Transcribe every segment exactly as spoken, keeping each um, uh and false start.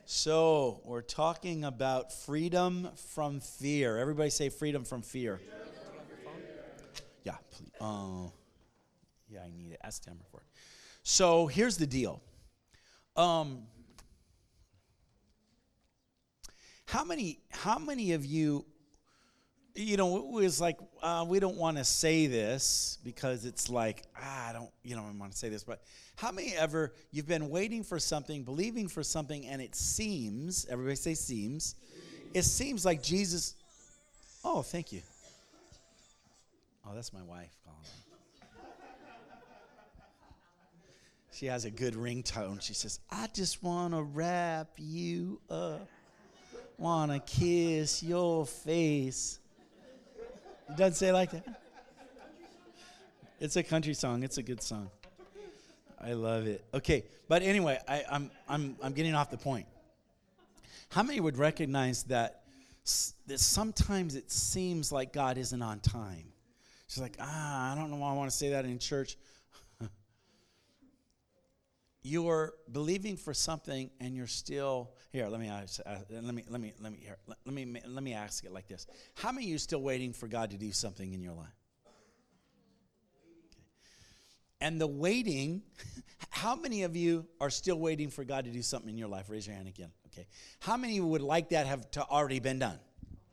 So, we're talking about freedom from fear. Everybody say freedom from fear. Yeah, please. Uh, yeah, I need it. Ask Tamara for it. So, here's the deal. Um, how many, how many of you, you know, it was like, uh, we don't want to say this because it's like, ah, I don't, you know, I want to say this, but how many ever, you've been waiting for something, believing for something, and it seems, everybody say seems, it seems like Jesus, oh, thank you. Oh, that's my wife calling me. She has a good ringtone. She says, I just want to wrap you up, want to kiss your face. It doesn't say it like that. It's a country song. It's a good song. I love it. Okay, but anyway, I, I'm I'm I'm getting off the point. How many would recognize that, that sometimes it seems like God isn't on time? She's like, ah, I don't know why I want to say that in church. You're believing for something, and you're still here. Let me ask, uh, let me let me let me here, let, let me let me ask it like this: how many of you are still waiting for God to do something in your life? Okay. And the waiting, how many of you are still waiting for God to do something in your life? Raise your hand again. Okay. How many of you would like that have to already been done?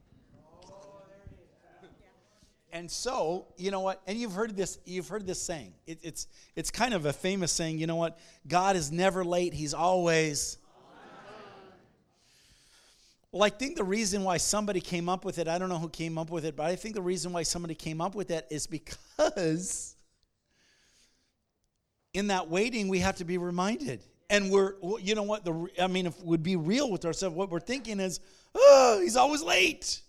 And so, you know what? And you've heard this. You've heard this saying. It, it's it's kind of a famous saying. You know what? God is never late. He's always. Well, I think the reason why somebody came up with it, I don't know who came up with it, but I think the reason why somebody came up with it is because in that waiting, we have to be reminded. And we're, you know what? The I mean, if we'd be real with ourselves, what we're thinking is, oh, he's always late.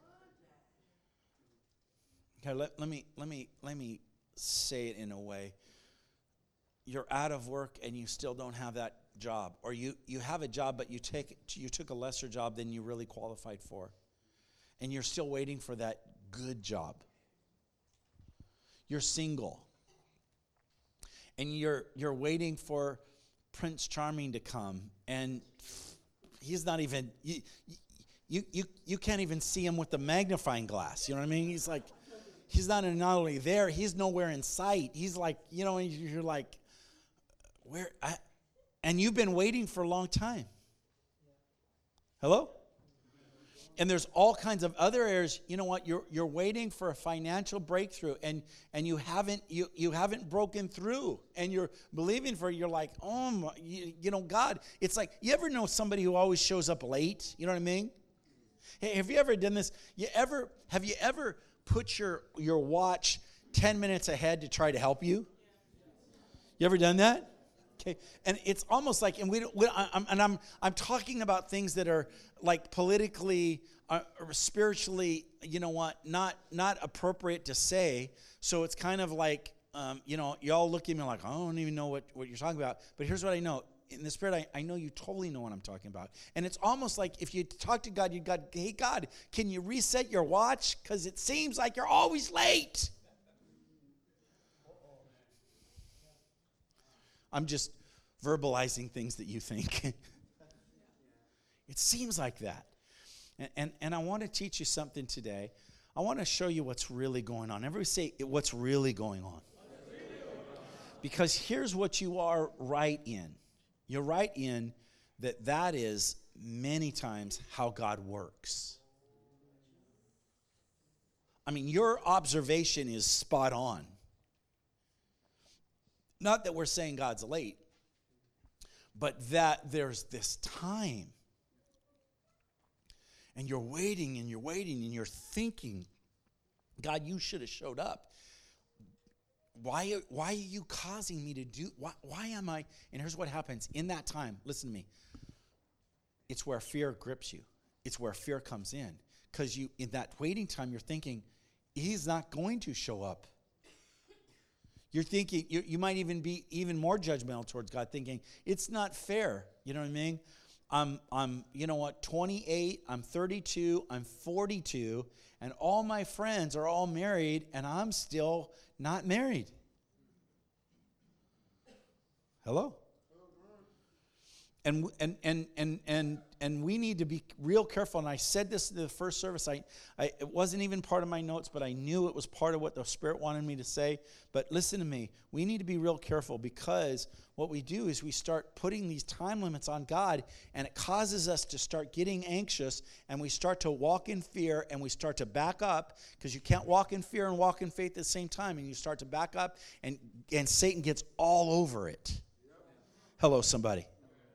Okay, let, let me let me let me say it in a way. You're out of work and you still don't have that job, or you, you have a job but you take you took a lesser job than you really qualified for, and you're still waiting for that good job. You're single, and you're you're waiting for Prince Charming to come, and he's not even you you you you can't even see him with the magnifying glass. You know what I mean? He's like. He's not, not only there, he's nowhere in sight. He's like, you know, you're like, where? I, and you've been waiting for a long time. Hello? And there's all kinds of other areas. You know what? You're you're waiting for a financial breakthrough, and and you haven't you you haven't broken through, and you're believing for. You're like, oh, my, you, you know, God. It's like, you ever know somebody who always shows up late? You know what I mean? Hey, have you ever done this? You ever have you ever put your, your watch ten minutes ahead to try to help you? You ever done that? Okay, and it's almost like, and we, don't, we I'm, and I'm I'm talking about things that are like politically uh, or spiritually, you know what, not not appropriate to say. So it's kind of like, um, you know, y'all look at me like, I don't even know what, what you're talking about. But here's what I know. In the spirit, I, I know you totally know what I'm talking about. And it's almost like if you talk to God, you God, hey, God, can you reset your watch? Because it seems like you're always late. I'm just verbalizing things that you think. It seems like that. And, and, and I want to teach you something today. I want to show you what's really going on. Everybody say, what's really going on. Because here's what you are right in. You're right in that that is many times how God works. I mean, your observation is spot on. Not that we're saying God's late, but that there's this time. And you're waiting and you're waiting and you're thinking, God, you should have showed up. Why, why are you causing me to do, why, why am I, and here's what happens in that time, listen to me, it's where fear grips you. It's where fear comes in. Because you, in that waiting time, you're thinking, he's not going to show up. You're thinking, you, you might even be even more judgmental towards God, thinking, it's not fair, you know what I mean? I'm, I'm, you know what, twenty-eight, I'm thirty-two, I'm forty-two, and all my friends are all married, and I'm still not married. Hello? And and and and and and we need to be real careful. And I said this in the first service. I, I it wasn't even part of my notes, but I knew it was part of what the Spirit wanted me to say. But listen to me. We need to be real careful, because what we do is we start putting these time limits on God, and it causes us to start getting anxious, and we start to walk in fear, and we start to back up, because you can't walk in fear and walk in faith at the same time. And you start to back up, and and Satan gets all over it. Hello, somebody.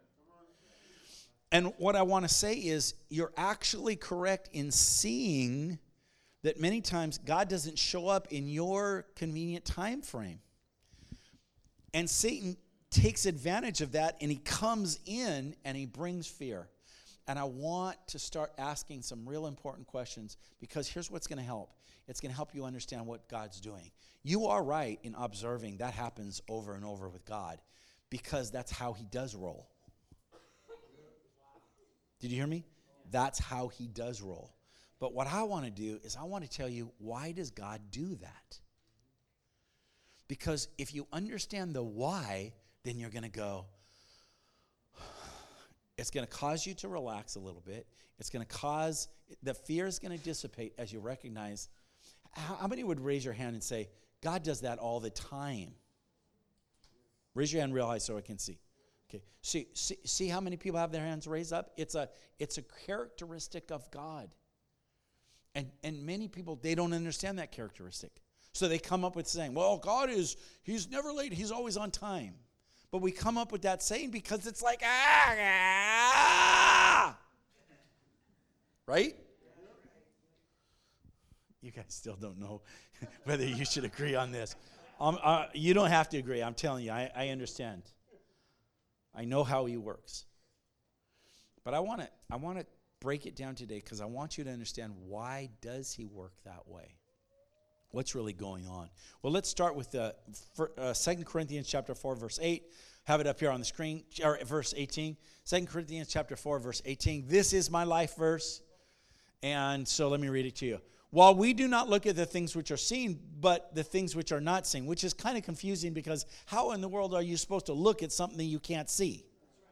And what I want to say is, you're actually correct in seeing that many times God doesn't show up in your convenient time frame. And Satan takes advantage of that, and he comes in and he brings fear. And I want to start asking some real important questions, because here's what's going to help. It's going to help you understand what God's doing. You are right in observing that happens over and over with God, because that's how he does roll. Did you hear me? That's how he does roll. But what I want to do is I want to tell you, why does God do that? Because if you understand the why, then you're going to go, it's going to cause you to relax a little bit. It's going to cause, the fear is going to dissipate as you recognize. How, how many would raise your hand and say, God does that all the time? Raise your hand real high so I can see. Okay. See, see, see how many people have their hands raised up? It's a, it's a characteristic of God. And, and many people, they don't understand that characteristic. So they come up with saying, well, God is, he's never late, he's always on time. But we come up with that saying because it's like, ah, ah. Right? You guys still don't know whether you should agree on this. Um, uh, you don't have to agree. I'm telling you, I, I understand. I know how he works. But I want to I want to break it down today, because I want you to understand, why does he work that way? What's really going on? Well, let's start with the uh, Second Corinthians chapter four, verse eight. Have it up here on the screen, or verse eighteen. Second Corinthians chapter four, verse eighteen. This is my life verse. And so let me read it to you. While we do not look at the things which are seen, but the things which are not seen, which is kind of confusing, because how in the world are you supposed to look at something you can't see?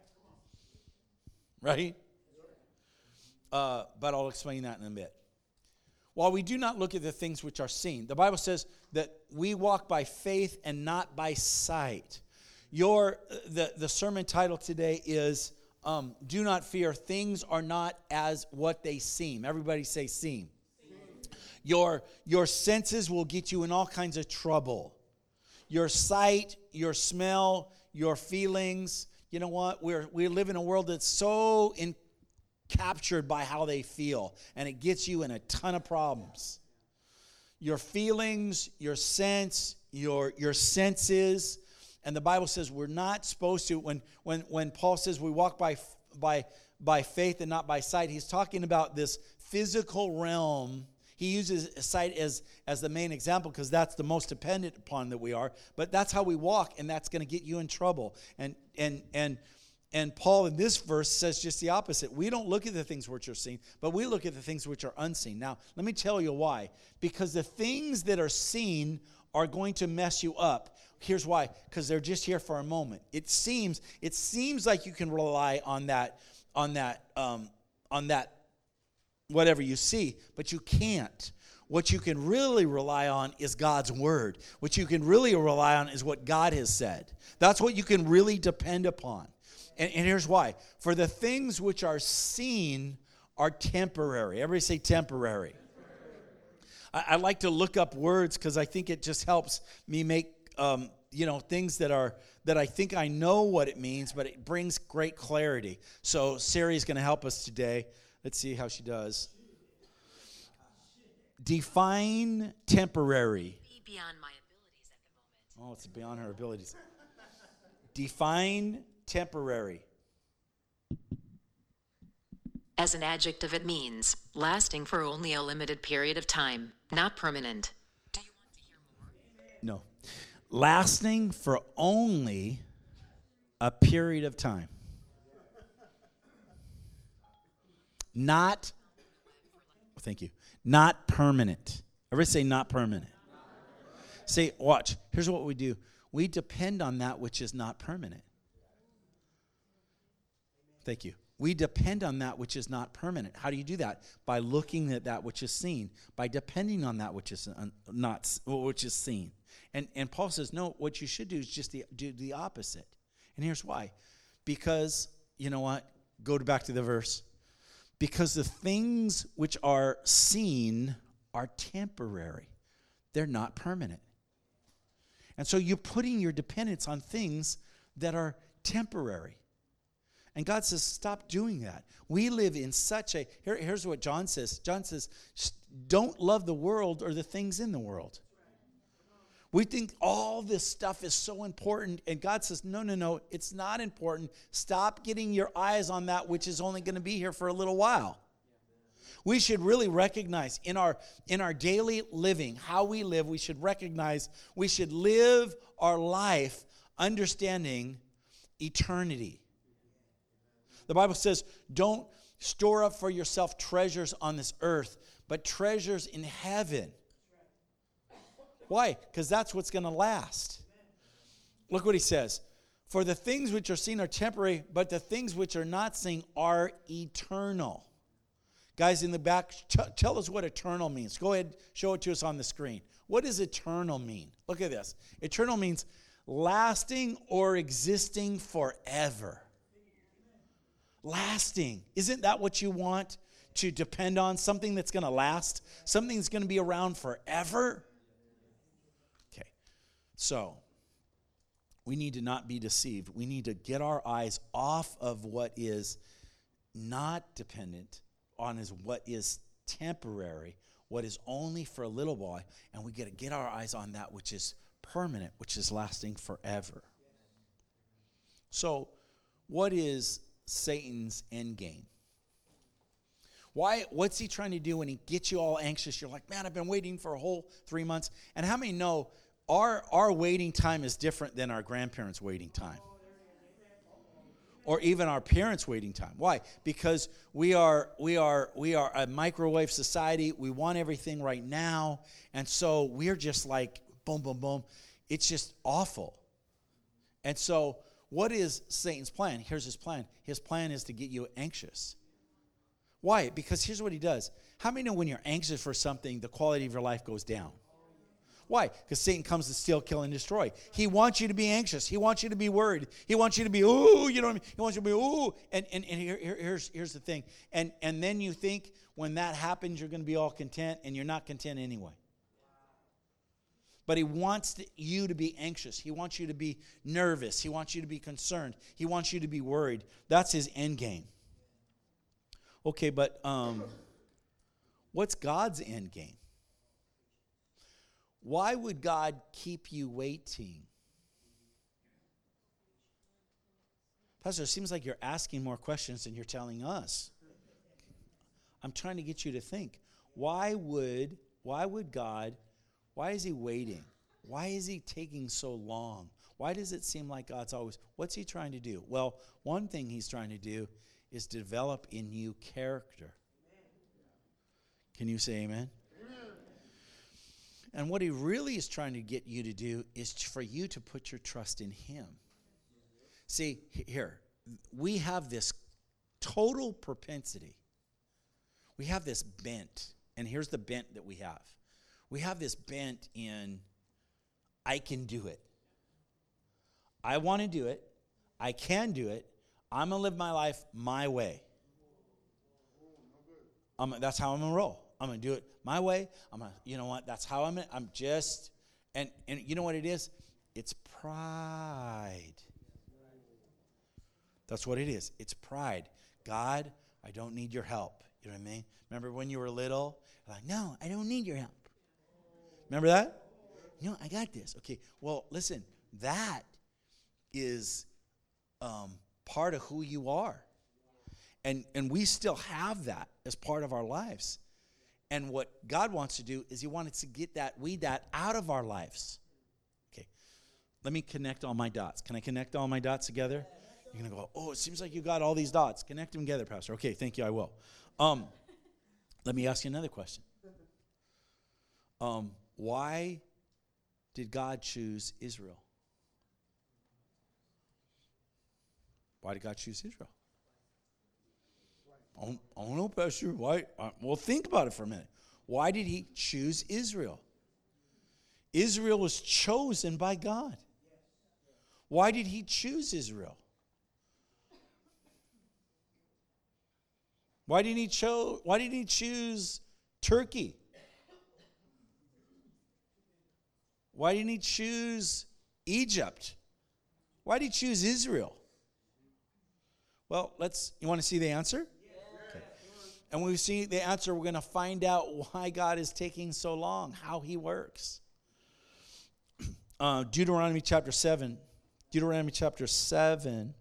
Right? Uh, but I'll explain that in a bit. While we do not look at the things which are seen, the Bible says that we walk by faith and not by sight. Your the, the sermon title today is um, Do Not Fear, Things Are Not As What They Seem. Everybody say seem. Your, your senses will get you in all kinds of trouble. Your sight, your smell, your feelings. You know what? We're, we live in a world that's so in, captured by how they feel, and it gets you in a ton of problems. Your feelings, your sense, your, your senses. And the Bible says we're not supposed to, when, when, when Paul says we walk by, by, by faith and not by sight, he's talking about this physical realm. He uses sight as, as the main example, because that's the most dependent upon that we are. But that's how we walk, and that's going to get you in trouble. And and and and Paul in this verse says just the opposite. We don't look at the things which are seen, but we look at the things which are unseen. Now, let me tell you why. Because the things that are seen are going to mess you up. Here's why. Because they're just here for a moment. It seems it seems like you can rely on that on that um, on that. whatever you see, but you can't. What you can really rely on is God's word. What you can really rely on is what God has said. That's what you can really depend upon. And, and here's why. For the things which are seen are temporary. Everybody say temporary. I, I like to look up words, because I think it just helps me make um, you know, things that are that I think I know what it means, but it brings great clarity. So Sari's going to help us today. Let's see how she does. Define temporary. Beyond my abilities at the moment. Oh, it's beyond her abilities. Define temporary. As an adjective, it means lasting for only a limited period of time, not permanent. Do you want to hear more? No. Lasting for only a period of time. Not, thank you, not permanent. Everybody say not permanent. Say, watch, here's what we do. We depend on that which is not permanent. Thank you. We depend on that which is not permanent. How do you do that? By looking at that which is seen, by depending on that which is not, which is seen. And and Paul says, no, what you should do is just the, do the opposite. And here's why. Because, you know what? Go back to the verse. Because the things which are seen are temporary. They're not permanent. And so you're putting your dependence on things that are temporary. And God says, stop doing that. We live in such a, here, here's what John says. John says, don't love the world or the things in the world. We think all this stuff is so important, and God says, no, no, no, it's not important. Stop getting your eyes on that which is only going to be here for a little while. We should really recognize in our in our daily living, how we live, we should recognize, we should live our life understanding eternity. The Bible says, don't store up for yourself treasures on this earth, but treasures in heaven. Why? Because that's what's going to last. Look what he says. For the things which are seen are temporary, but the things which are not seen are eternal. Guys in the back, t- tell us what eternal means. Go ahead, show it to us on the screen. What does eternal mean? Look at this. Eternal means lasting or existing forever. Lasting. Isn't that what you want to depend on? Something that's going to last? Something that's going to be around forever? Okay. So, we need to not be deceived. We need to get our eyes off of what is not dependent on is what is temporary, what is only for a little while, and we got to get our eyes on that which is permanent, which is lasting forever. So, what is Satan's end game? Why? What's he trying to do when he gets you all anxious? You're like, man, I've been waiting for a whole three months. And how many know our our waiting time is different than our grandparents' waiting time? Or even our parents' waiting time. Why? Because we are we are we are a microwave society. We want everything right now, and so we're just like boom, boom, boom. It's just awful. And so, what is Satan's plan? Here's his plan. His plan is to get you anxious. Why? Because here's what he does. How many know when you're anxious for something, the quality of your life goes down? Why? Because Satan comes to steal, kill, and destroy. He wants you to be anxious. He wants you to be worried. He wants you to be, ooh, you know what I mean? He wants you to be, ooh. And, and, and here, here, here's, here's the thing. And, and then you think when that happens, you're going to be all content, and you're not content anyway. But he wants to, you to be anxious. He wants you to be nervous. He wants you to be concerned. He wants you to be worried. That's his end game. Okay, but um, what's God's end game? Why would God keep you waiting? Pastor, it seems like you're asking more questions than you're telling us. I'm trying to get you to think. Why would, why would God, why is he waiting? Why is he taking so long? Why does it seem like God's always, what's he trying to do? Well, one thing he's trying to do is develop in you character. Can you say amen? And what he really is trying to get you to do is for you to put your trust in him. See, here, we have this total propensity. We have this bent, and here's the bent that we have. We have this bent in, I can do it. I want to do it. I can do it. I'm going to live my life my way. I'm, that's how I'm going to roll. I'm going to do it my way. I'm going to, you know what? That's how I'm going to, I'm just, and, and you know what it is? It's pride. That's what it is. It's pride. God, I don't need your help. You know what I mean? Remember when you were little? You're like, no, I don't need your help. Remember that? No, I got this. Okay, well, listen, that is um, part of who you are. And and we still have that as part of our lives. And what God wants to do is he wants to get that, weed that out of our lives. Okay, let me connect all my dots. Can I connect all my dots together? You're going to go, oh, it seems like you got all these dots. Connect them together, Pastor. Okay, thank you, I will. Um, let me ask you another question. Um, why did God choose Israel? Why did God choose Israel? I don't, I don't know, Pastor. Why? Uh, well, think about it for a minute. Why did he choose Israel? Israel was chosen by God. Why did he choose Israel? Why didn't he cho- Why didn't he choose Turkey? Why didn't he choose Egypt? Why did he choose Israel? Well, let's, you want to see the answer? Okay. And when we see the answer, we're going to find out why God is taking so long, how he works. Uh, Deuteronomy chapter seven. Deuteronomy chapter seven.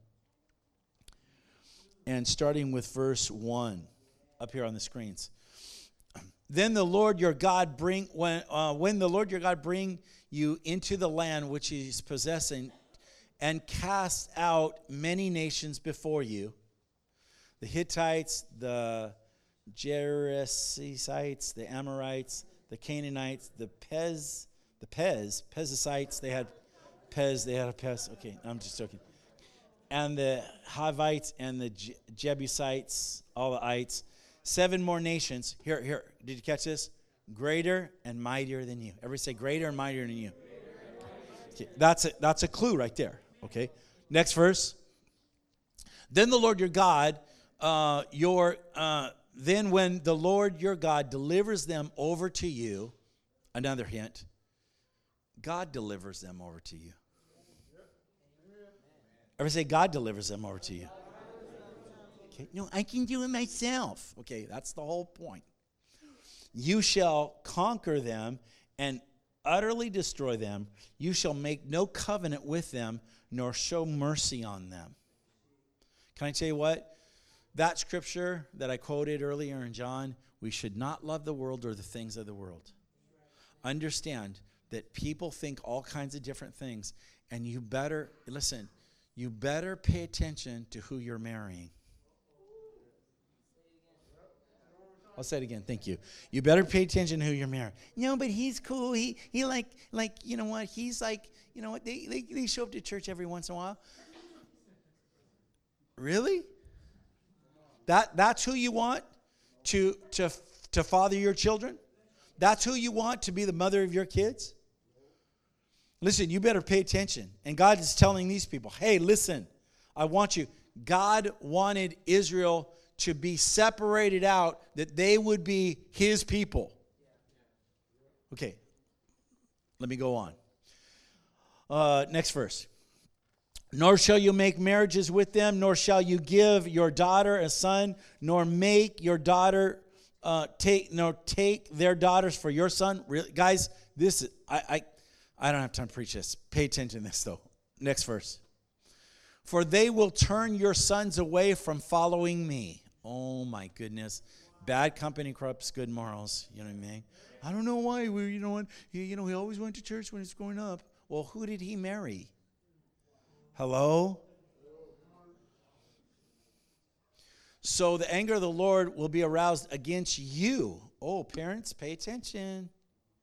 And starting with verse one up here on the screens. Then the Lord your God bring, when, uh, when the Lord your God bring you into the land which he is possessing, and cast out many nations before you, the Hittites, the Jerusalemites, the Amorites, the Canaanites, the Pez, the Pez, Perizzites, they had Pez, they had a Pez, okay, I'm just joking, and the Hivites and the Je- Jebusites, all the ites, seven more nations, here, here, did you catch this? Greater and mightier than you. Everybody say greater and mightier than you. Okay, that's a, that's a clue right there. Okay, next verse. Then the Lord your God, uh, your uh, then when the Lord your God delivers them over to you, another hint, God delivers them over to you. Everybody say God delivers them over to you. Okay, no, I can do it myself. Okay, that's the whole point. You shall conquer them and utterly destroy them. You shall make no covenant with them, nor show mercy on them. Can I tell you what? That scripture that I quoted earlier in John, we should not love the world or the things of the world. Understand that people think all kinds of different things, and you better, listen, you better pay attention to who you're marrying. I'll say it again. Thank you. You better pay attention to who you're marrying. No, but he's cool. He he like like you know what? He's like you know what? They they they show up to church every once in a while. Really? That that's who you want to to to father your children? That's who you want to be the mother of your kids? Listen, you better pay attention. And God is telling these people, hey, listen, I want you. God wanted Israel to be separated out, that they would be his people. Okay, let me go on. Uh, next verse. Nor shall you make marriages with them, nor shall you give your daughter a son, nor make your daughter uh, take, nor take their daughters for your son. Really, guys, this is, I, I, I don't have time to preach this. Pay attention to this though. Next verse. For they will turn your sons away from following me. Oh my goodness. Bad company corrupts good morals. You know what I mean? I don't know why. We, you know what? He, you know, he always went to church when he was growing up. Well, who did he marry? Hello? So the anger of the Lord will be aroused against you. Oh, parents, pay attention.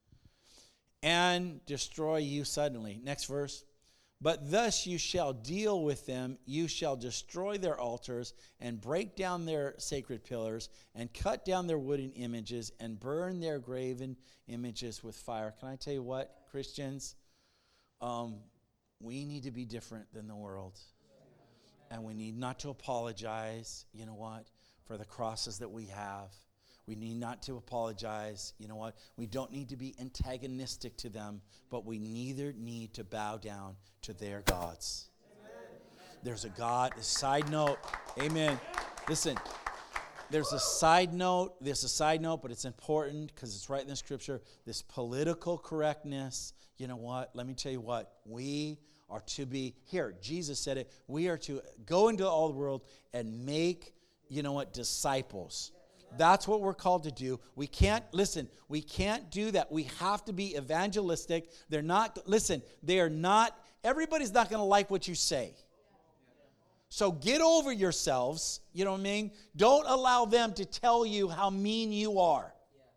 And destroy you suddenly. Next verse. But thus you shall deal with them. You shall destroy their altars and break down their sacred pillars and cut down their wooden images and burn their graven images with fire. Can I tell you what, Christians? Um, we need to be different than the world. And we need not to apologize, you know what, for the crosses that we have. We need not to apologize. You know what? We don't need to be antagonistic to them, but we neither need to bow down to their gods. Amen. There's a God, a side note. Amen. Listen, there's a side note. There's a side note, but it's important because it's right in the scripture. This political correctness, you know what? Let me tell you what. We are to be, here, Jesus said it. We are to go into all the world and make, you know what, disciples. That's what we're called to do. We can't, listen, we can't do that. We have to be evangelistic. They're not, listen, they are not, everybody's not going to like what you say. So get over yourselves, you know what I mean? Don't allow them to tell you how mean you are.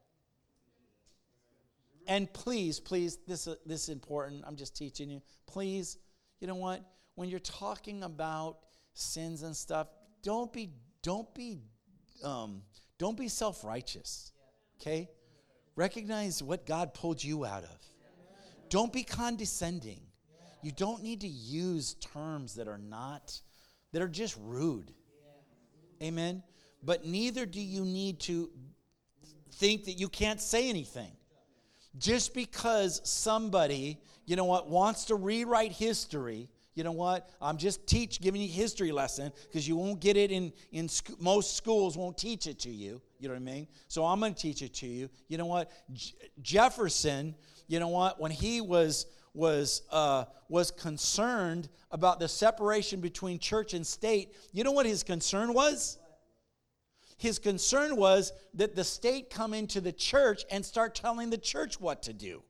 And please, please, this, this is important. I'm just teaching you. Please, you know what? When you're talking about sins and stuff, don't be, don't be um, don't be self-righteous, okay? Recognize what God pulled you out of. Don't be condescending. You don't need to use terms that are not, that are just rude. Amen? But neither do you need to think that you can't say anything. Just because somebody, you know what, wants to rewrite history, you know what, I'm just teach giving you a history lesson because you won't get it in, in sc- most schools won't teach it to you. You know what I mean? So I'm going to teach it to you. You know what, J- Jefferson, you know what, when he was was uh, was concerned about the separation between church and state, you know what his concern was? His concern was that the state come into the church and start telling the church what to do.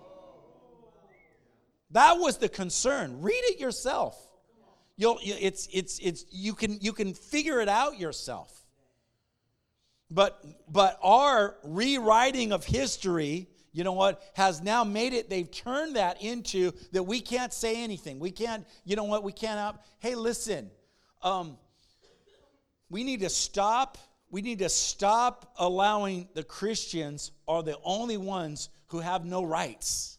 That was the concern. Read it yourself. You'll it's it's it's you can you can figure it out yourself. But but our rewriting of history, you know what, has now made it, they've turned that into that we can't say anything. We can't, you know what, we can't up. Hey, listen. Um, we need to stop We need to stop allowing the Christians are the only ones who have no rights.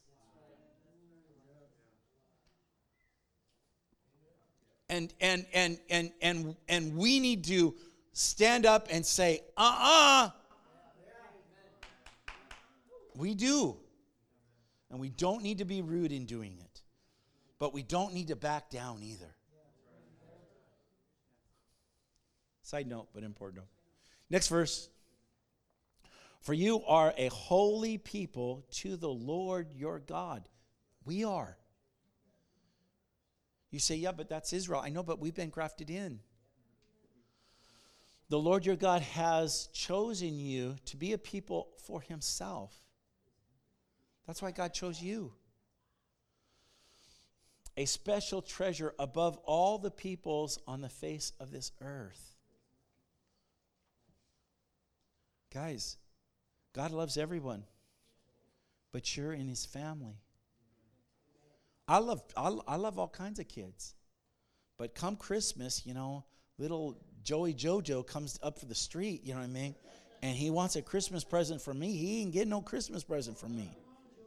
And and and and and and we need to stand up and say, uh-uh. We do. And we don't need to be rude in doing it. But we don't need to back down either. Side note, but important note. Next verse. For you are a holy people to the Lord your God. We are. You say, yeah, but that's Israel. I know, but we've been grafted in. The Lord your God has chosen you to be a people for himself. That's why God chose you. A special treasure above all the peoples on the face of this earth. Guys, God loves everyone, but you're in his family. I love I, I love all kinds of kids, but come Christmas, you know, little Joey Jojo comes up for the street, you know what I mean, and he wants a Christmas present from me. He ain't getting no Christmas present from me.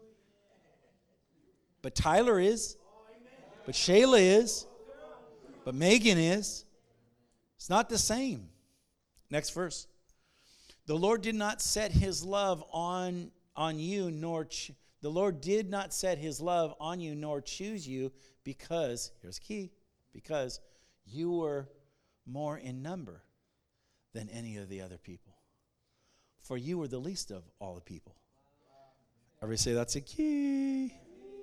But Tyler is, but Shayla is, but Megan is. It's not the same. Next verse. The Lord did not set his love on, on you, nor ch- the Lord did not set his love on you, nor choose you, because, here's key, because you were more in number than any of the other people. For you were the least of all the people. Everybody say that's a key.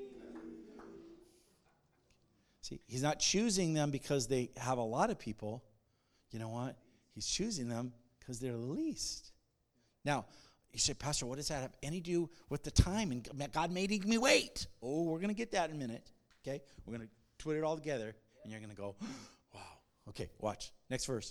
See, he's not choosing them because they have a lot of people. You know what? He's choosing them because they're the least. Now, you say, Pastor, what does that have any to do with the time? And God made me wait. Oh, we're going to get that in a minute. Okay? We're going to put it all together, and you're going to go, wow. Okay, watch. Next verse.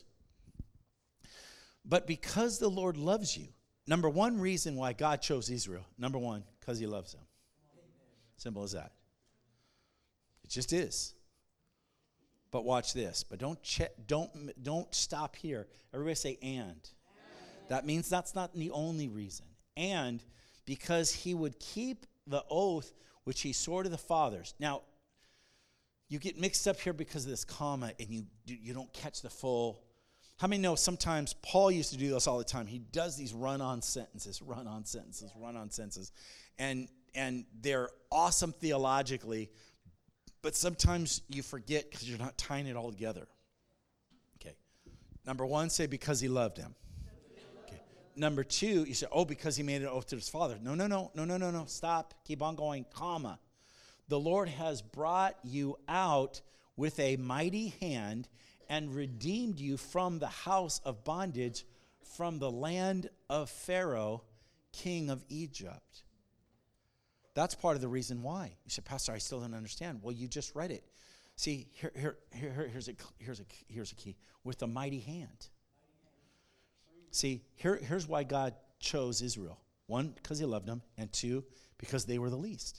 But because the Lord loves you, number one reason why God chose Israel, number one, because he loves them. Simple as that. It just is. But watch this. But don't check, don't don't stop here. Everybody say and. That means that's not the only reason. And because he would keep the oath which he swore to the fathers. Now, you get mixed up here because of this comma, and you you don't catch the full. How many know sometimes Paul used to do this all the time? He does these run-on sentences, run-on sentences, run-on sentences. And and they're awesome theologically, but sometimes you forget because you're not tying it all together. Okay. Number one, say because he loved him. Okay. Number two, you say, oh, because he made an oath to his father. No, no, no, no, no, no, no. Stop. Keep on going, comma. The Lord has brought you out with a mighty hand and redeemed you from the house of bondage, from the land of Pharaoh, king of Egypt. That's part of the reason why. You said, Pastor, I still don't understand. Well, you just read it. See, here, here, here, here's a, here's a, here's a key. With a mighty hand. See, here, here's why God chose Israel. One, because he loved them, and two, because they were the least.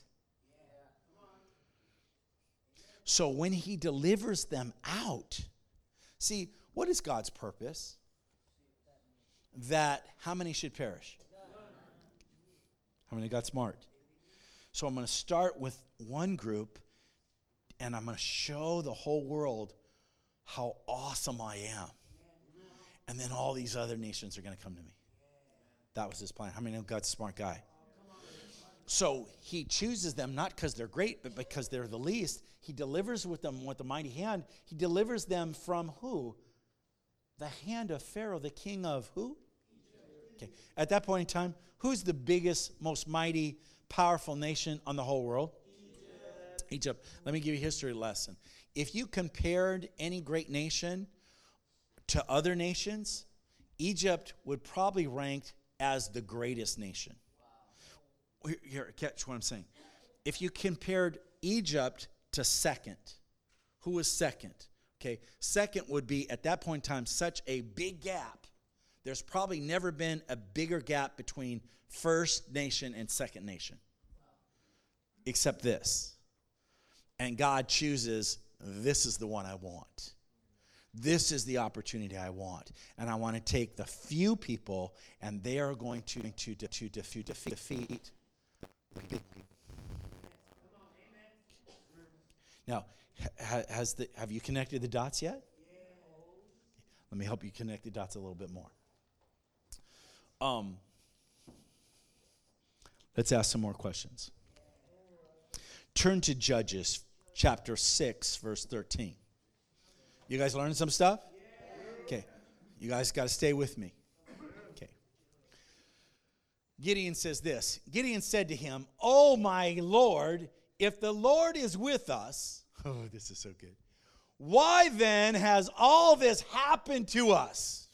So when he delivers them out, see, what is God's purpose? that how many should perish? How many got smart? So I'm going to start with one group, and I'm going to show the whole world how awesome I am. And then all these other nations are going to come to me. That was his plan. How many know God's a smart guy? So he chooses them not because they're great, but because they're the least. He delivers with them with a mighty hand. He delivers them from who? The hand of Pharaoh, the king of who? Okay. At that point in time, who's the biggest, most mighty, powerful nation on the whole world? Egypt. Egypt. Let me give you a history lesson. If you compared any great nation to other nations, Egypt would probably rank as the greatest nation. Wow. Here, catch what I'm saying. If you compared Egypt to second, who was second? Okay, second would be, at that point in time, such a big gap. There's probably never been a bigger gap between first nation and second nation. Except this. And God chooses, this is the one I want. This is the opportunity I want. And I want to take the few people, and they are going to, to, to, to defeat, defeat the big people. Now, has the, have you connected the dots yet? Let me help you connect the dots a little bit more. Um, let's ask some more questions. Turn to Judges chapter six, verse thirteen. You guys learning some stuff? Okay. You guys got to stay with me. Okay. Gideon says this. Gideon said to him, "Oh, my Lord, if the Lord is with us," oh, this is so good. "Why then has all this happened to us?"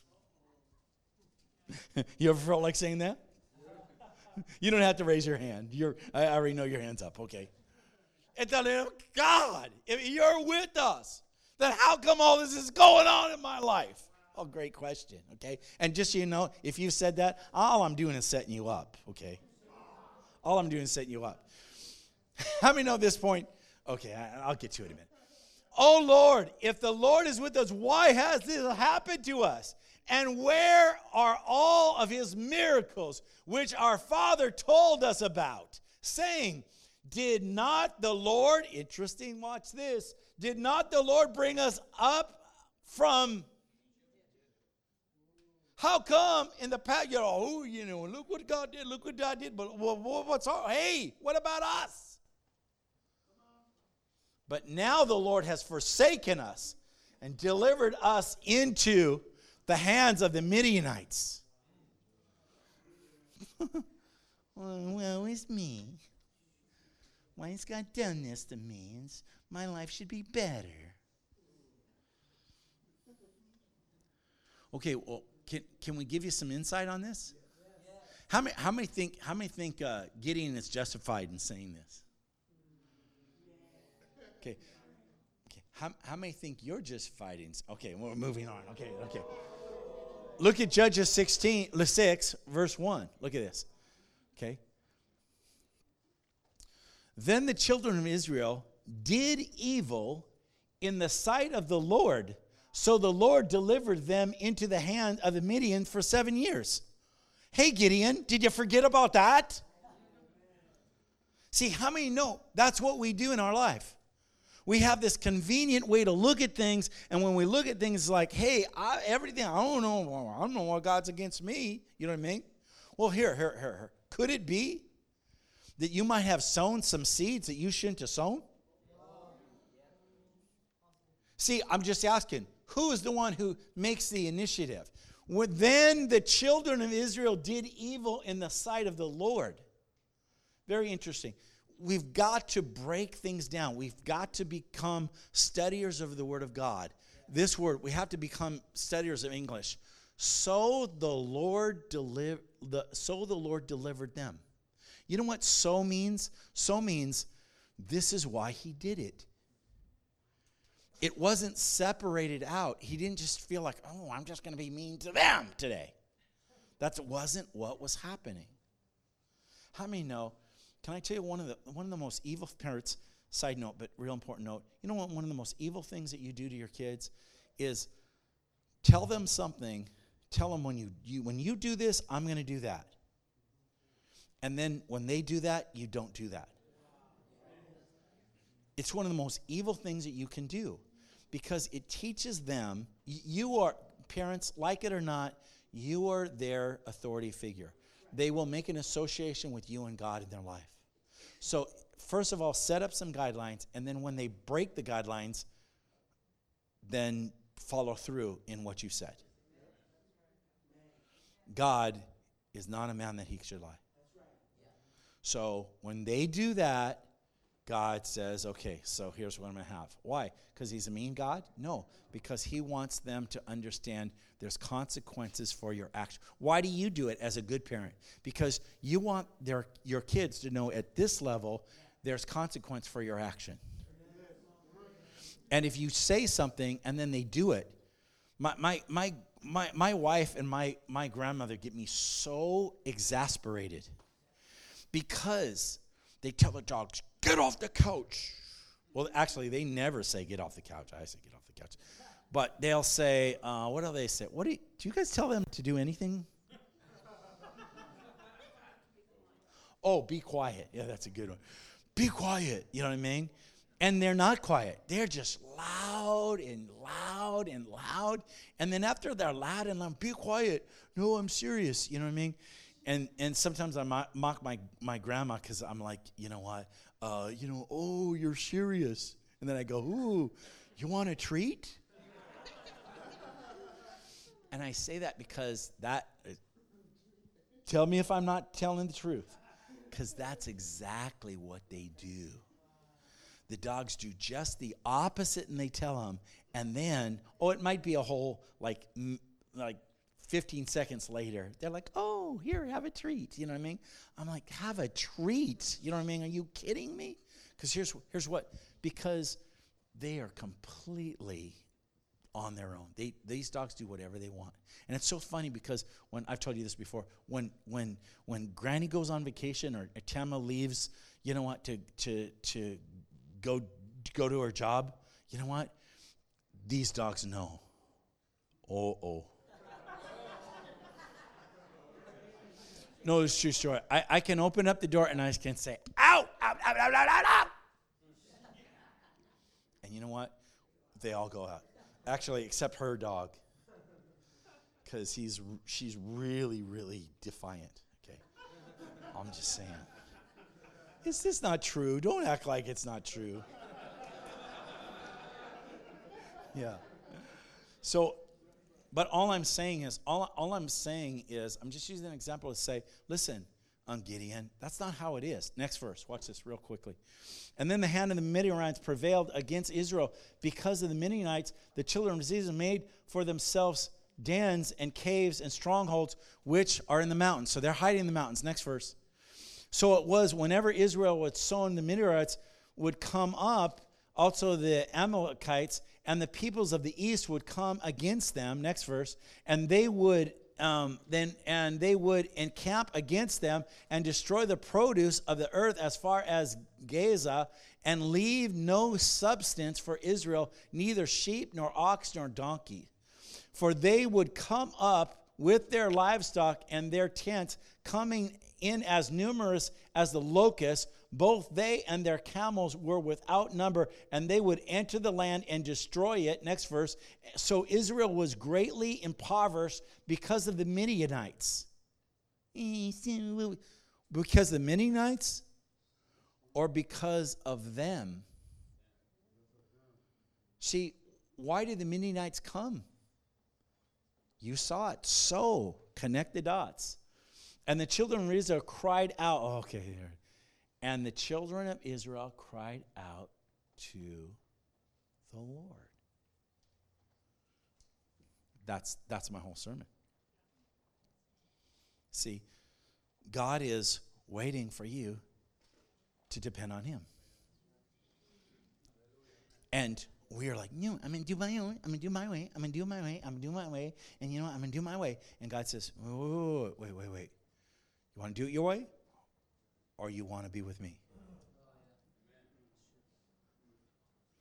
You ever felt like saying that? You don't have to raise your hand. You're, I already know your hand's up, okay. And tell him, God, if you're with us, then how come all this is going on in my life? Oh, great question, okay? And just so you know, if you said that, all I'm doing is setting you up, okay? All I'm doing is setting you up. How many know at this point? Okay, I, I'll get to it in a minute. "Oh, Lord, if the Lord is with us, why has this happened to us? And where are all of his miracles, which our father told us about, saying, did not the Lord," interesting, watch this, "did not the Lord bring us up from..." How come in the past, you know, oh, you know, look what God did, look what God did, but what's our, hey, what about us? "But now the Lord has forsaken us and delivered us into the hands of the Midianites." Well, well, it's me. Why has God done this to me? It's, my life should be better. Okay, well, can can we give you some insight on this? How many how many think how many think uh, Gideon is justified in saying this? Okay. Okay. How how many think you're justified in? Okay, we're moving on. Okay, okay. Look at Judges sixteen, six, verse one. Look at this. Okay. "Then the children of Israel did evil in the sight of the Lord. So the Lord delivered them into the hand of the Midian for seven years. Hey, Gideon, did you forget about that? See, how many know that's what we do in our life? We have this convenient way to look at things, and when we look at things like, hey, I, everything, I don't know, I don't know why God's against me. You know what I mean? Well, here, here, here, here. Could it be that you might have sown some seeds that you shouldn't have sown? See, I'm just asking, who is the one who makes the initiative? When then the children of Israel did evil in the sight of the Lord. Very interesting. We've got to break things down. We've got to become studiers of the Word of God. This word, we have to become studiers of English. So the Lord deliver, the so the Lord delivered them. You know what so means? So means this is why he did it. It wasn't separated out. He didn't just feel like, oh, I'm just going to be mean to them today. That wasn't what was happening. How many know? Can I tell you one of the one of the most evil parents? Side note, but real important note. You know what? One of the most evil things that you do to your kids is tell them something tell them when you, you when you do this, I'm going to do that. And then when they do that, you don't do that. It's one of the most evil things that you can do because it teaches them, you are, parents, like it or not, you are their authority figure. They will make an association with you and God in their life. So first of all, set up some guidelines, and then when they break the guidelines, then follow through in what you said. God is not a man that he should lie. So when they do that, God says, okay, so here's what I'm going to have. Why? Because he's a mean God? No, because he wants them to understand there's consequences for your action. Why do you do it as a good parent? Because you want their your kids to know at this level there's consequence for your action. And if you say something and then they do it, my my my my, my wife and my, my grandmother get me so exasperated because they tell the dogs, get off the couch. Well, actually, they never say get off the couch. I say get off the couch. But they'll say, uh, what do they say? What do you, do you guys tell them to do anything? Oh, be quiet. Yeah, that's a good one. Be quiet. You know what I mean? And they're not quiet. They're just loud and loud and loud. And then after they're loud and loud, be quiet. No, I'm serious. You know what I mean? And and sometimes I mock my, my grandma because I'm like, you know what? Uh, you know, oh, you're serious. And then I go, ooh, you want a treat? And I say that because that, uh, tell me if I'm not telling the truth. Because that's exactly what they do. The dogs do just the opposite, and they tell them. And then, oh, it might be a whole, like, m- like fifteen seconds later, they're like, oh, here, have a treat. You know what I mean? I'm like, have a treat? You know what I mean? Are you kidding me? Because here's, here's what. Because they are completely on their own. They These dogs do whatever they want. And it's so funny because when, I've told you this before, when when when Granny goes on vacation or Tama leaves, you know what, to to to go go to her job, you know what? These dogs know. Oh, oh. No, it's true story. I, I can open up the door and I can say, ow, ow, ow, ow, ow, ow, ow. And you know what? They all go out. Actually, except her dog. Because he's she's really, really defiant. Okay. I'm just saying. Is this not true? Don't act like it's not true. Yeah. So, but all I'm saying is, all, all I'm saying is, I'm just using an example to say, listen, on Gideon, that's not how it is. Next verse, watch this real quickly. And then the hand of the Midianites prevailed against Israel. Because of the Midianites, the children of Israel made for themselves dens and caves and strongholds, which are in the mountains. So they're hiding in the mountains. Next verse. So it was whenever Israel was sown, the Midianites would come up, also the Amalekites, and the peoples of the east would come against them. Next verse. And they would um, then and they would encamp against them and destroy the produce of the earth as far as Gaza, and leave no substance for Israel, neither sheep nor ox nor donkey. For they would come up with their livestock and their tents, coming in as numerous as the locusts. Both they and their camels were without number, and they would enter the land and destroy it. Next verse. So Israel was greatly impoverished because of the Midianites. Because of the Midianites, or because of them? See, why did the Midianites come? You saw it. So, connect the dots. And the children of Israel cried out. Oh, okay. And the children of Israel cried out to the Lord. That's, that's my whole sermon. See, God is waiting for you to depend on him. And we are like, no, I'm going to do my own. I'm going to do my way. I'm going to do my way. I'm going to do my way. And you know what? I'm going to do my way. And God says, wait, wait, wait, wait. You want to do it your way? Or you want to be with me?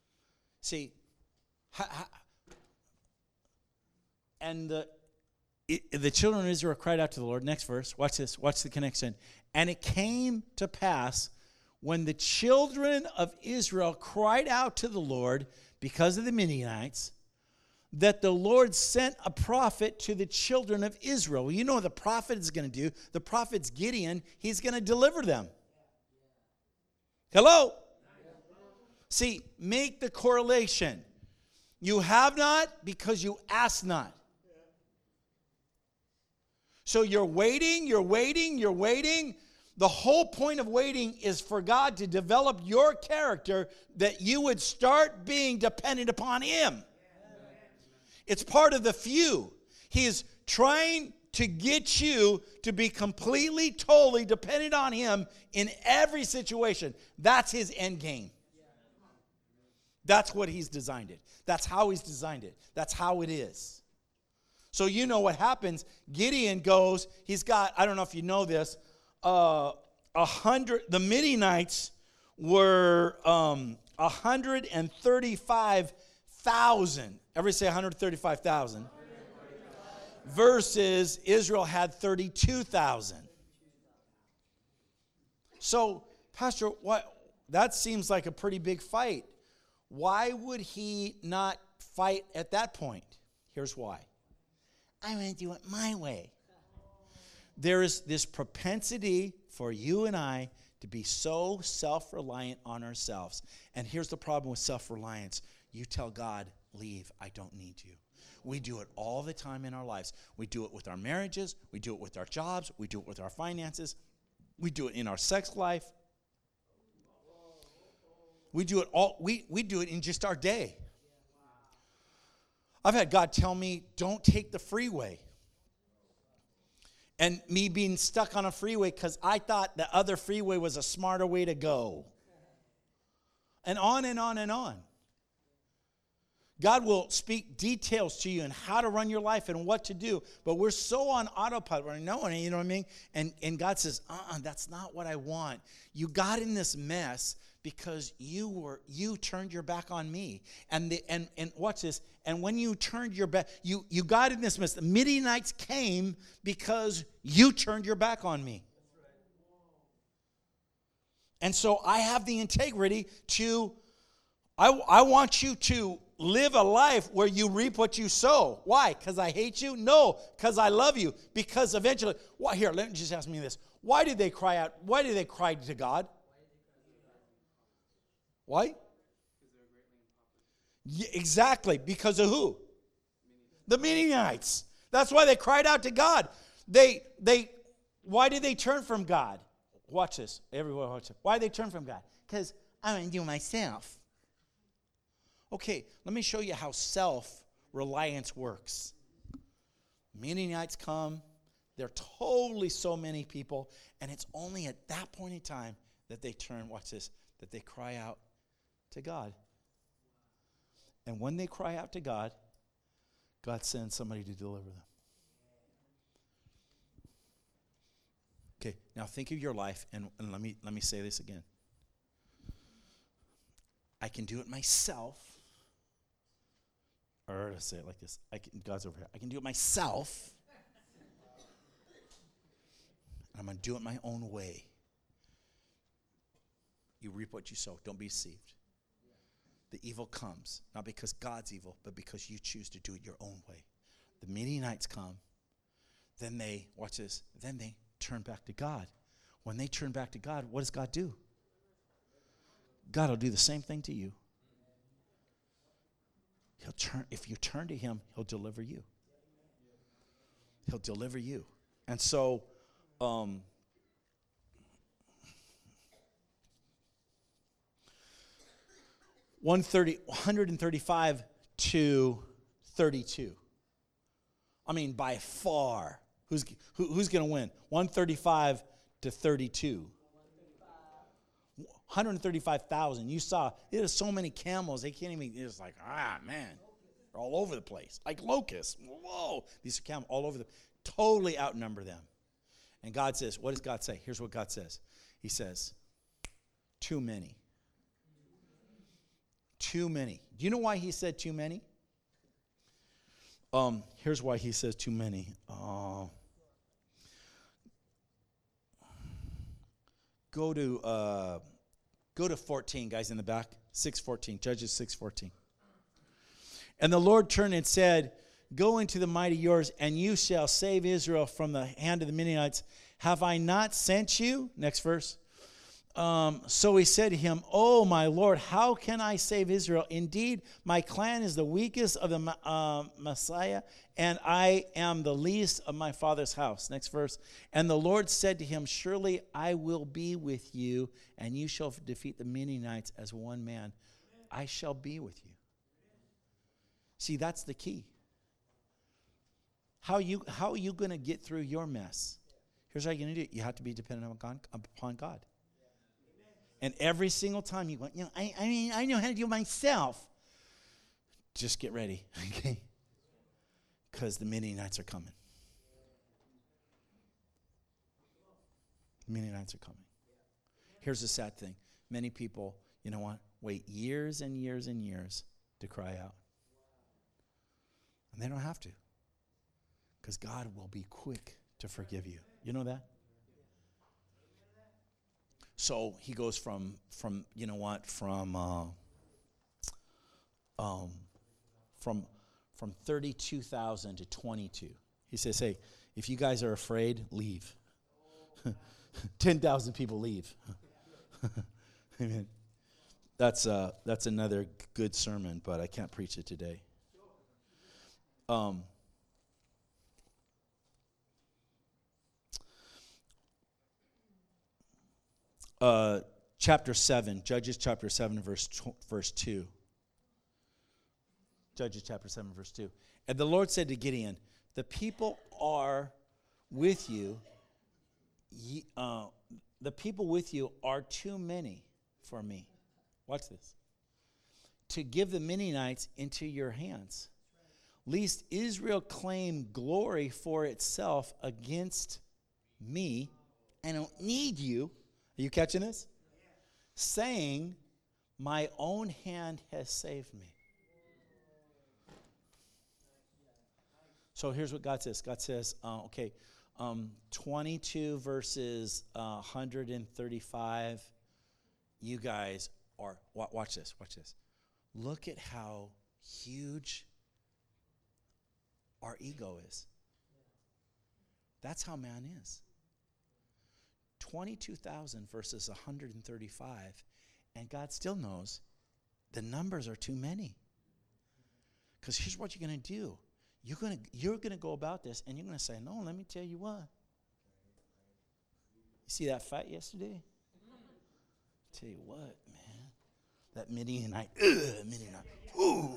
See, ha, ha, and the it, the children of Israel cried out to the Lord. Next verse. Watch this. Watch the connection. And it came to pass when the children of Israel cried out to the Lord because of the Midianites, that the Lord sent a prophet to the children of Israel. Well, you know what the prophet is going to do. The prophet's Gideon. He's going to deliver them. Hello? See, make the correlation. You have not because you ask not. So you're waiting, you're waiting, you're waiting. The whole point of waiting is for God to develop your character that you would start being dependent upon Him. It's part of the few. He is trying to get you to be completely, totally dependent on Him in every situation. That's His end game. That's what He's designed it. That's how He's designed it. That's how it is. So you know what happens. Gideon goes, he's got, I don't know if you know this, uh, a hundred, the Midianites were um, one hundred thirty-five thousand. Everybody say one hundred thirty-five thousand. Versus Israel had thirty-two thousand. So, Pastor, what, that seems like a pretty big fight. Why would he not fight at that point? Here's why. I want to do it my way. There is this propensity for you and I to be so self-reliant on ourselves. And here's the problem with self-reliance. You tell God, leave, I don't need you. We do it all the time in our lives. We do it with our marriages. We do it with our jobs. We do it with our finances. We do it in our sex life. We do it all. We, we do it in just our day. I've had God tell me, don't take the freeway. And me being stuck on a freeway because I thought the other freeway was a smarter way to go. And on and on and on. God will speak details to you and how to run your life and what to do. But we're so on autopilot. We're knowing, you know what I mean? And, and God says, uh-uh, that's not what I want. You got in this mess because you were you turned your back on me. And the, and and watch this. And when you turned your back, you, you got in this mess. The Midianites came because you turned your back on me. And so I have the integrity to, I, I want you to live a life where you reap what you sow. Why? Because I hate you? No, because I love you. Because eventually, well, here, let me just ask me this. Why did they cry out? Why did they cry to God? Why? Yeah, exactly. Because of who? The Midianites. That's why they cried out to God. They, they, why did they turn from God? Watch this. Everyone watch it. Why did they turn from God? Because I want to do it myself. Okay, let me show you how self-reliance works. Midianites come. They're totally so many people. And it's only at that point in time that they turn, watch this, that they cry out to God. And when they cry out to God, God sends somebody to deliver them. Okay, now think of your life, and, and let me let me say this again. I can do it myself. Or let's say it like this. I can, God's over here. I can do it myself. I'm going to do it my own way. You reap what you sow. Don't be deceived. The evil comes, not because God's evil, but because you choose to do it your own way. The Midianites come, then they, watch this, then they turn back to God. When they turn back to God, what does God do? God will do the same thing to you. He'll turn, if you turn to Him, He'll deliver you. He'll deliver you. And so, um, one hundred thirty-five to thirty-two. I mean, by far. Who's who, who's going to win? one thirty-five to thirty-two. one hundred thirty-five thousand. You saw, there's so many camels, they can't even, it's like, ah, man. They're all over the place. Like locusts. Whoa. These are camels all over the, totally outnumber them. And God says, what does God say? Here's what God says. He says, too many. Too many. Do you know why He said too many? Um, here's why he says too many. Uh, go to uh, go to fourteen, guys in the back. six fourteen, Judges six fourteen. And the Lord turned and said, go into the mighty yours, and you shall save Israel from the hand of the Midianites. Have I not sent you? Next verse. Um, so he said to him, oh, my Lord, how can I save Israel? Indeed, my clan is the weakest of the uh, Messiah, and I am the least of my father's house. Next verse. And the Lord said to him, surely I will be with you, and you shall defeat the Midianites as one man. I shall be with you. See, that's the key. How, you, how are you going to get through your mess? Here's how you're going to do it. You have to be dependent upon, upon God. And every single time you go, you know, I, I mean, I know how to do it myself. Just get ready, okay? Because the Midianites are coming. The Midianites are coming. Here's the sad thing. Many people, you know what, wait years and years and years to cry out. And they don't have to. Because God will be quick to forgive you. You know that? So he goes from, from you know what, from uh, um, from from thirty-two thousand to twenty-two. He says, hey, if you guys are afraid, leave. ten thousand people leave. Amen. That's, uh, that's another good sermon, but I can't preach it today. Um. Uh, chapter seven, Judges chapter seven, verse tw- verse two. Judges chapter seven, verse two. And the Lord said to Gideon, the people are with you. Ye, uh, the people with you are too many for me. Watch this. To give the Midianites into your hands, lest Israel claim glory for itself against me. I don't need you. Are you catching this? Saying, my own hand has saved me. So here's what God says. God says, uh, okay, um, twenty-two verses uh, one hundred thirty-five. You guys are, watch this, watch this. Look at how huge our ego is. That's how man is. twenty-two thousand versus one hundred thirty-five, and God still knows the numbers are too many. Because here's what you're going to do. You're going to you're going to go about this, and you're going to say, no, let me tell you what. You see that fight yesterday? Tell you what, man. That Midianite, ugh, Midianite, ooh.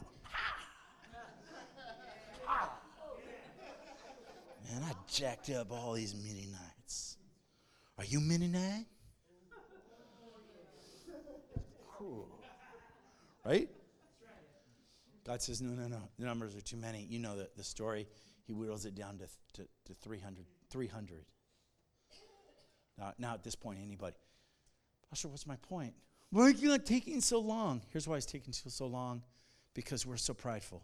Man, I jacked up all these Midianites. Are you Mennonite? Right? God says, no, no, no. The numbers are too many. You know the, the story. He whittles it down to, to, to three hundred. three hundred. Now, now, at this point, anybody, Pastor, what's my point? Why are you not taking so long? Here's why it's taking so, so long. Because we're so prideful.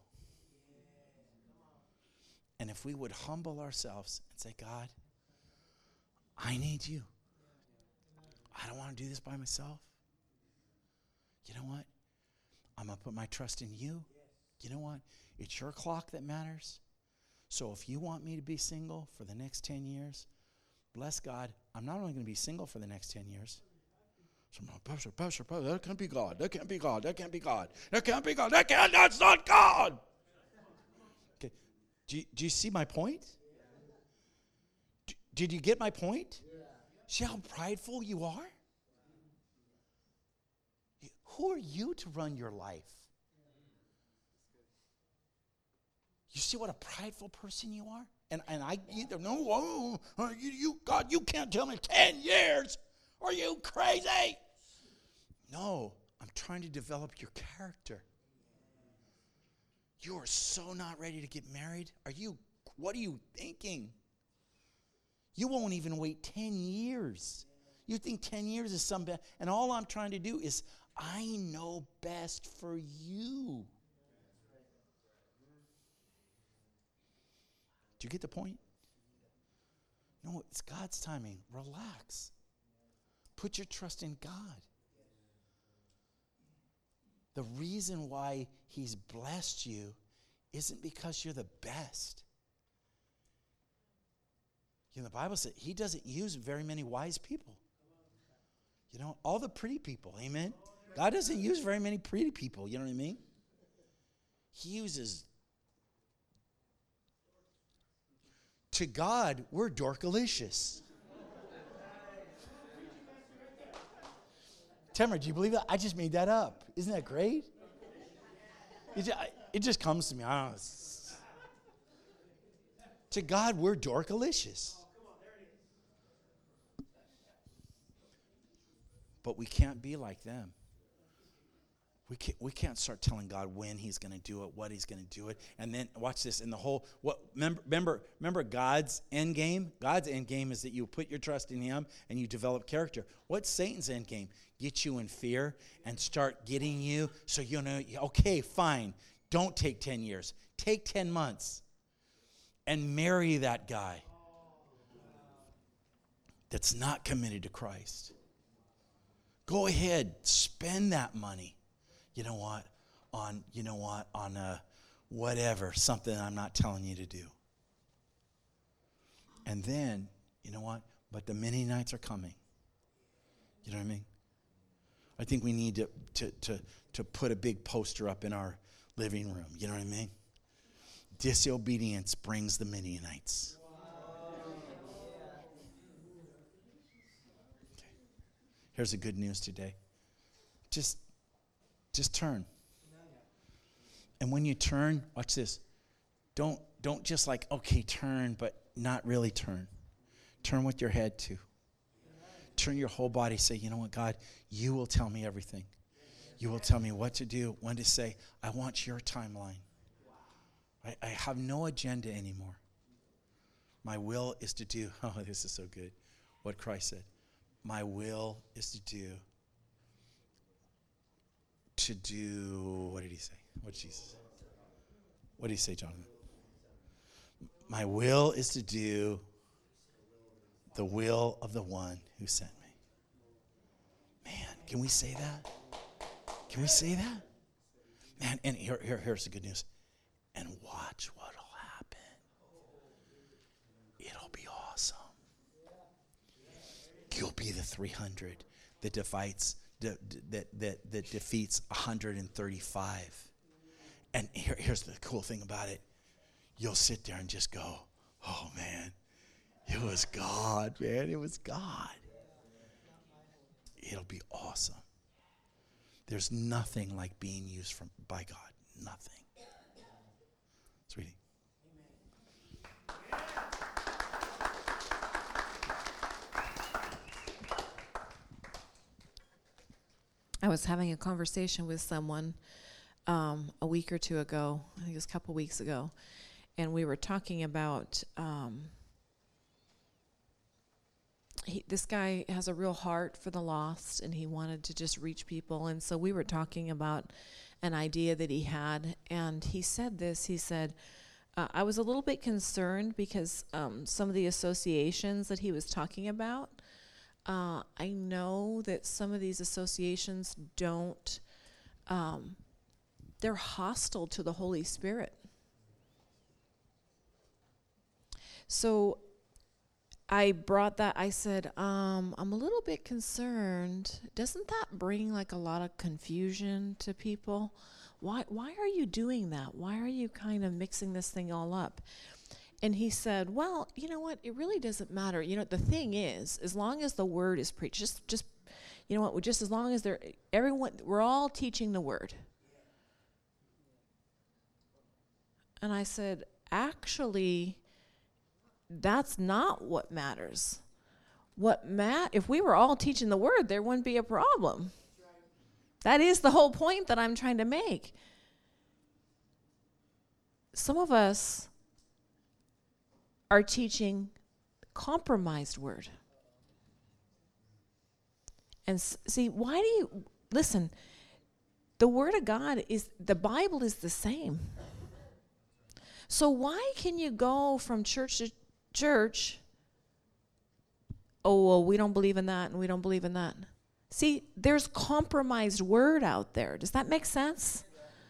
And if we would humble ourselves and say, God, I need you. I don't want to do this by myself. You know what? I'm going to put my trust in you. You know what? It's your clock that matters. So if you want me to be single for the next ten years, bless God, I'm not only going to be single for the next ten years. So I'm like, Pastor, Pastor, Pastor, that can't be God. That can't be God. That can't be God. That can't be God. That can't, that's not God. Okay. Do you, do you see my point? D- did you get my point? See how prideful you are? Who are you to run your life? You see what a prideful person you are? And and I either no, oh, you, you God, you can't tell me ten years. Are you crazy? No, I'm trying to develop your character. You are so not ready to get married. Are you? What are you thinking? You won't even wait ten years. You think ten years is some bad. And all I'm trying to do is, I know best for you. Do you get the point? No, it's God's timing. Relax. Put your trust in God. The reason why he's blessed you isn't because you're the best. You know, the Bible says he doesn't use very many wise people. You know, all the pretty people, amen? God doesn't use very many pretty people, you know what I mean? He uses, to God, we're dorkalicious. Tamara, do you believe that? I just made that up. Isn't that great? It just, it just comes to me. I don't know. To God, we're dorkalicious. But we can't be like them. We can't, we can't start telling God when he's going to do it, what he's going to do it. And then, watch this, in the whole, what remember, remember, remember God's end game? God's end game is that you put your trust in him and you develop character. What's Satan's end game? Get you in fear and start getting you so you know, okay, fine, don't take ten years. Take ten months and marry that guy that's not committed to Christ. Go ahead, spend that money. You know what? On, you know what? On a whatever, something I'm not telling you to do. And then, you know what? But the many nights are coming. You know what I mean? I think we need to, to, to, to put a big poster up in our living room. You know what I mean? Disobedience brings the Midianites. Okay. Here's the good news today. Just Just turn. And when you turn, watch this. Don't don't just like, okay, turn, but not really turn. Turn with your head too. Turn your whole body. Say, you know what, God, you will tell me everything. You will tell me what to do, when to say. I want your timeline. I, I have no agenda anymore. My will is to do, oh, this is so good, what Christ said. My will is to do to do, what did he say? What did Jesus say? What did he say, Jonathan? My will is to do the will of the one who sent me. Man, can we say that? Can we say that? Man, and here, here, here's the good news. And watch what'll happen. It'll be awesome. You'll be the three hundred that defeats that that that, that defeats one hundred thirty-five. And here, here's the cool thing about it. You'll sit there and just go, oh man, it was God, man. It was God. It'll be awesome. There's nothing like being used from by God. Nothing. Sweetie. I was having a conversation with someone um, a week or two ago, I think it was a couple weeks ago, and we were talking about um, he, this guy has a real heart for the lost, and he wanted to just reach people. And so we were talking about an idea that he had, and he said this, he said, uh, I was a little bit concerned because um, some of the associations that he was talking about, Uh, I know that some of these associations don't, um, they're hostile to the Holy Spirit. So I brought that, I said, um, I'm a little bit concerned. Doesn't that bring like a lot of confusion to people? Why, why are you doing that? Why are you kind of mixing this thing all up? And he said, well, you know what? It really doesn't matter. You know, the thing is, as long as the word is preached, just, just, you know what? Just as long as they're, everyone, we're all teaching the word. And I said, actually, that's not what matters. What ma- if we were all teaching the word, there wouldn't be a problem. That is the whole point that I'm trying to make. Some of us are teaching compromised word. And s- see, why do you, listen, the word of God is, the Bible is the same. So why can you go from church to church? Oh, well, we don't believe in that and we don't believe in that. See, there's compromised word out there. Does that make sense?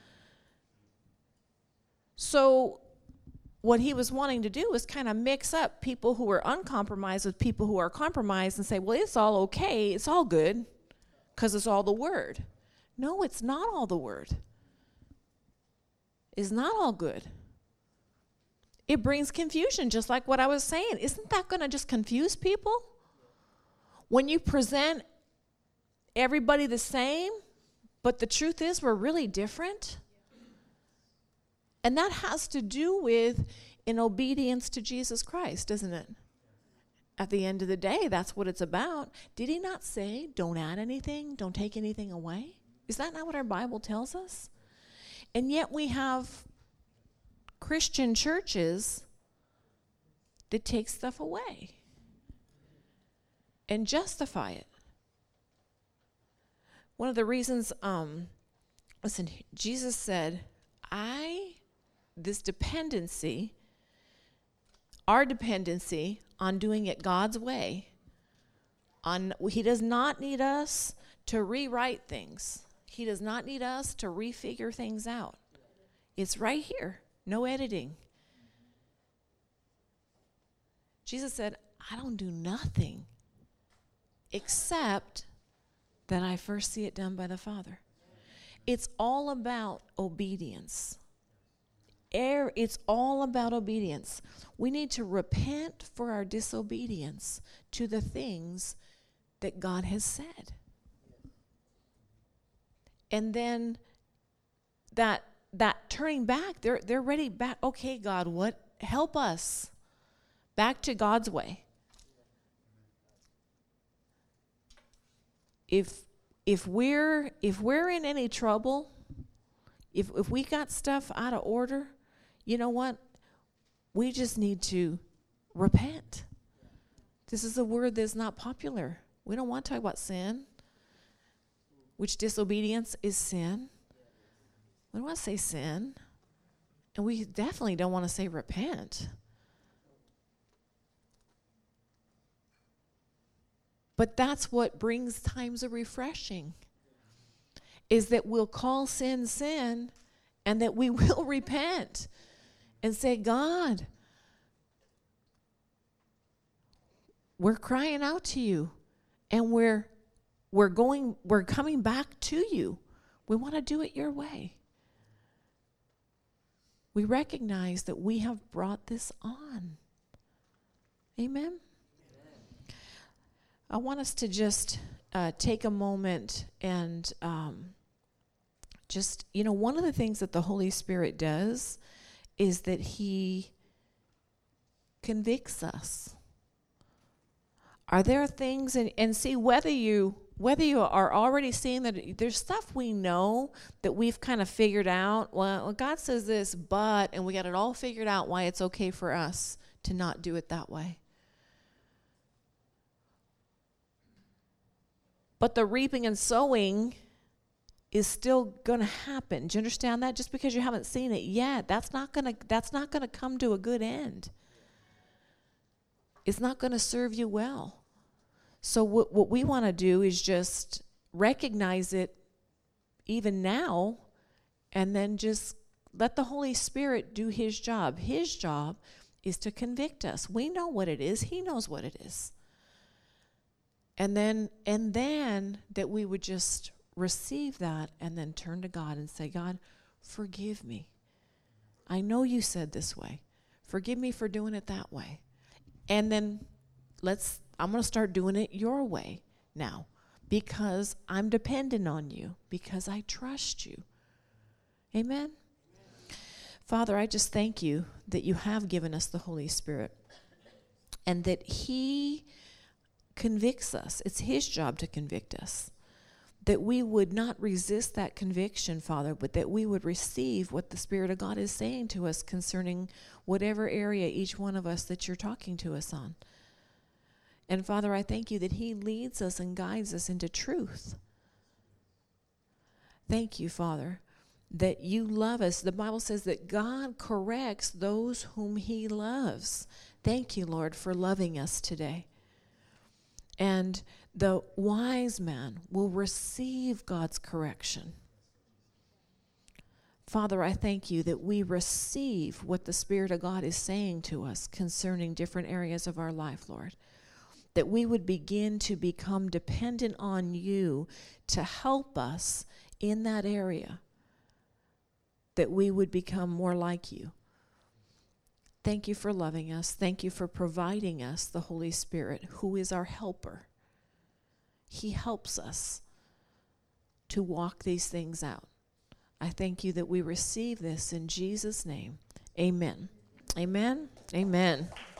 So what he was wanting to do was kind of mix up people who were uncompromised with people who are compromised and say, well, it's all okay, it's all good, because it's all the word. No, it's not all the word. It's not all good. It brings confusion, just like what I was saying. Isn't that going to just confuse people? When you present everybody the same, but the truth is we're really different. And that has to do with in obedience to Jesus Christ, doesn't it? At the end of the day, that's what it's about. Did he not say, don't add anything, don't take anything away? Is that not what our Bible tells us? And yet we have Christian churches that take stuff away and justify it. One of the reasons, um, listen, Jesus said, I, this dependency, our dependency on doing it God's way, on he does not need us to rewrite things. He does not need us to refigure things out. It's right here. No editing. Jesus said, I don't do nothing except that I first see it done by the Father. It's all about obedience. It's all about obedience. We need to repent for our disobedience to the things that God has said. And then that that turning back, they're they're ready back. Okay, God, what help us back to God's way. If if we're if we're in any trouble, if if we got stuff out of order, you know what? We just need to repent. This is a word that's not popular. We don't want to talk about sin, which disobedience is sin. We don't want to say sin. And we definitely don't want to say repent. But that's what brings times of refreshing, is that we'll call sin sin and that we will repent and say, God, we're crying out to you and we're we're going we're coming back to you. We want to do it your way. We recognize that we have brought this on. Amen. I want us to just uh, take a moment and um, just, you know, one of the things that the Holy Spirit does is that he convicts us. Are there things, and, and see whether you whether you are already seeing that there's stuff we know that we've kind of figured out. Well, God says this, but, and we got it all figured out why it's okay for us to not do it that way. But the reaping and sowing is still going to happen. Do you understand that? Just because you haven't seen it yet, that's not going to that's not going to come to a good end. It's not going to serve you well. So what what we want to do is just recognize it even now, and then just let the Holy Spirit do his job. His job is to convict us. We know what it is. He knows what it is. And then and then that we would just receive that and then turn to God and say, God, forgive me. I know you said this way. Forgive me for doing it that way. And then let's I'm going to start doing it your way now, because I'm dependent on you, because I trust you. Amen? Amen. Father, I just thank you that you have given us the Holy Spirit and that he convicts us. It's his job to convict us. That we would not resist that conviction, Father, but that we would receive what the Spirit of God is saying to us concerning whatever area, each one of us, that you're talking to us on. And Father, I thank you that he leads us and guides us into truth. Thank you, Father. that you love us. The Bible says that God corrects those whom he loves. Thank you, Lord, for loving us today. And the wise man will receive God's correction. Father, I thank you that we receive what the Spirit of God is saying to us concerning different areas of our life, Lord. That we would begin to become dependent on you to help us in that area. That we would become more like you. Thank you for loving us. Thank you for providing us the Holy Spirit, who is our helper. He helps us to walk these things out. I thank you that we receive this in Jesus' name. Amen. Amen. Amen.